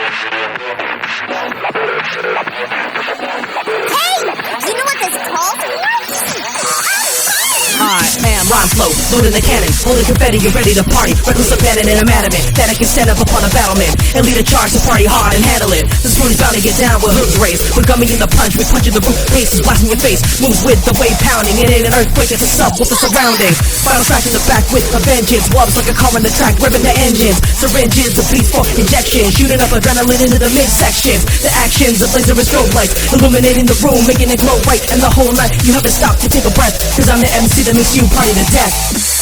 You know what this called? I am Rhyme Flow, loading the cannon, holding confetti and ready to party. Reckless abandon and I'm adamant that I can stand up upon a battlement and lead a charge to party hard and handle it. The spoon's bound to get down with hoods raised. We're gumming in the punch, we're punching the roof, faces blasting your face. Moves with the wave pounding, it ain't an earthquake, it's a sub with the surroundings. Final track in the back with a vengeance, wobbles like a car on the track, revving the engines. Syringes, the beats for injection, shooting up adrenaline into the midsections. The actions of laser and strobe lights, illuminating the room, making it glow right. And the whole night you haven't stopped to take a breath, cause I'm the MC that makes you party to death.